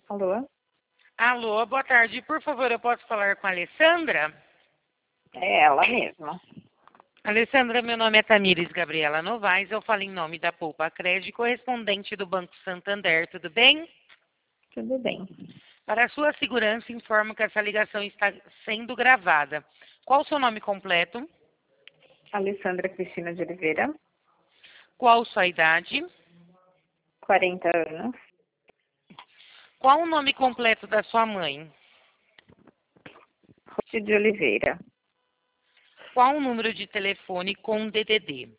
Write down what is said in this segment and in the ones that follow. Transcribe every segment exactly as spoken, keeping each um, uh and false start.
Alô? Alô, boa tarde. Por favor, eu posso falar com a Alessandra? É ela mesma. Alessandra, meu nome é Tamires Gabriela Novaes. Eu falo em nome da Poupa Crédito, correspondente do Banco Santander. Tudo bem? Tudo bem. Para a sua segurança, informo que essa ligação está sendo gravada. Qual o seu nome completo? Alessandra Cristina de Oliveira, Qual sua idade? quarenta anos. Qual o nome completo da sua mãe? Ruth de Oliveira, Qual o número de telefone com D D D?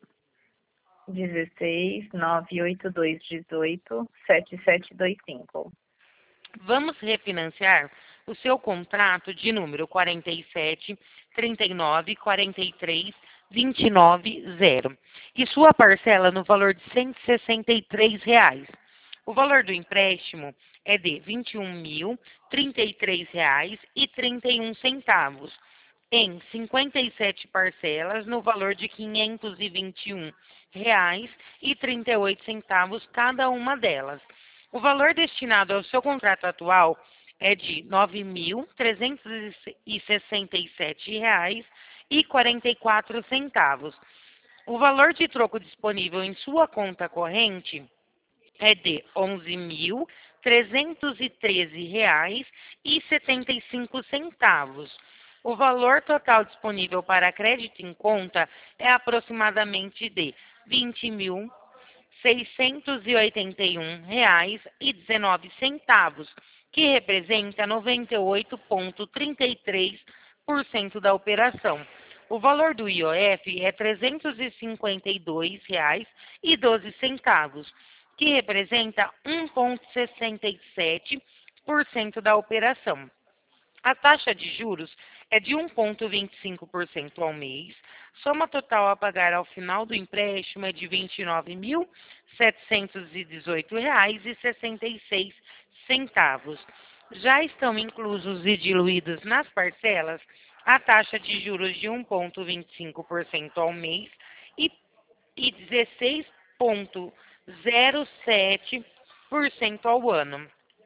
dezesseis, nove oito dois, dezoito, sete sete dois cinco. Vamos refinanciar o seu contrato de número quarenta e sete, trinta e nove, quarenta e três, vinte e nove, zero e sua parcela no valor de cento e sessenta e três reais. O valor do empréstimo é de vinte e um mil, trinta e três reais e trinta e um centavos, em cinquenta e sete parcelas no valor de quinhentos e vinte e um reais e trinta e oito centavos cada uma delas. O valor destinado ao seu contrato atual é de nove mil, trezentos e sessenta e sete reais e quarenta e quatro centavos. O valor de troco disponível em sua conta corrente é de onze mil, trezentos e treze reais e setenta e cinco centavos. O valor total disponível para crédito em conta é aproximadamente de vinte mil, seiscentos e oitenta e um reais e dezenove centavos, que representa noventa e oito vírgula trinta e três por cento da operação. O valor do I O F é trezentos e cinquenta e dois reais e doze centavos, que representa um vírgula sessenta e sete por cento da operação. A taxa de juros é de um vírgula vinte e cinco por cento ao mês. Soma total a pagar ao final do empréstimo é de vinte e nove mil, setecentos e dezoito reais e sessenta e seis centavos. Já estão inclusos e diluídos nas parcelas a taxa de juros de um vírgula vinte e cinco por cento ao mês e, e dezesseis vírgula zero sete por cento ao ano.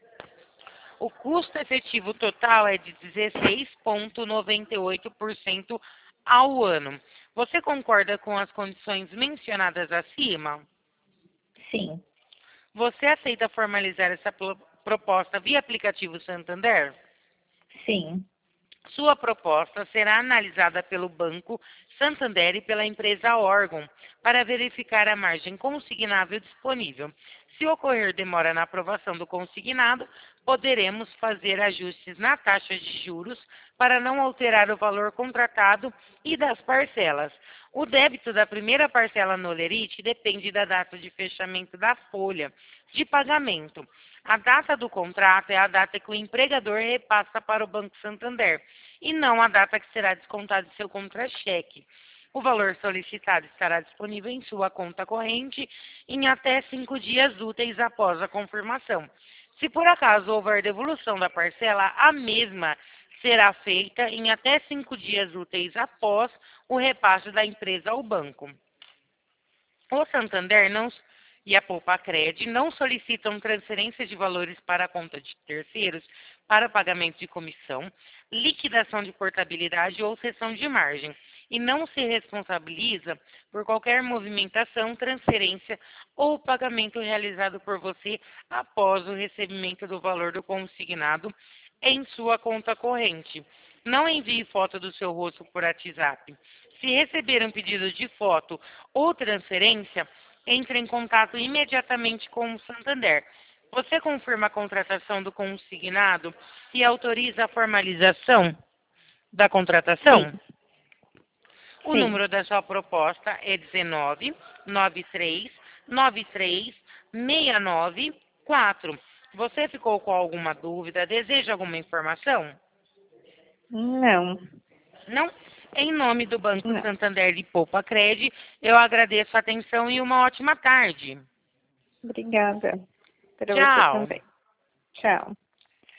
O custo efetivo total é de dezesseis vírgula noventa e oito por cento ao ano. Você concorda com as condições mencionadas acima? Sim, Você aceita formalizar essa pro- proposta via aplicativo Santander? sim. Sua proposta será analisada pelo Banco Santander e pela empresa órgão para verificar a margem consignável disponível. Se ocorrer demora na aprovação do consignado, poderemos fazer ajustes na taxa de juros para não alterar o valor contratado e das parcelas. O débito da primeira parcela no Lerite depende da data de fechamento da folha de pagamento. A data do contrato é a data que o empregador repassa para o Banco Santander e não a data que será descontado de seu contra-cheque. O valor solicitado estará disponível em sua conta corrente em até cinco dias úteis após a confirmação. Se por acaso houver devolução da parcela, a mesma será feita em até cinco dias úteis após o repasse da empresa ao banco. O Santander não, e a Poupa Cred não solicitam transferência de valores para a conta de terceiros para pagamento de comissão, liquidação de portabilidade ou cessão de margem, e não se responsabiliza por qualquer movimentação, transferência ou pagamento realizado por você após o recebimento do valor do consignado em sua conta corrente. Não envie foto do seu rosto por WhatsApp. Se receber um pedido de foto ou transferência, entre em contato imediatamente com o Santander. Você confirma a contratação do consignado e autoriza a formalização da contratação? Sim, O sim. número da sua proposta é dezenove, noventa e três, noventa e três, sessenta e nove, quatro. Você ficou com alguma dúvida? Deseja alguma informação? Não, Não? Em nome do Banco não. Santander de Poupa Cred, eu agradeço a atenção e uma ótima tarde. Obrigada. Para você Tchau. também. Tchau.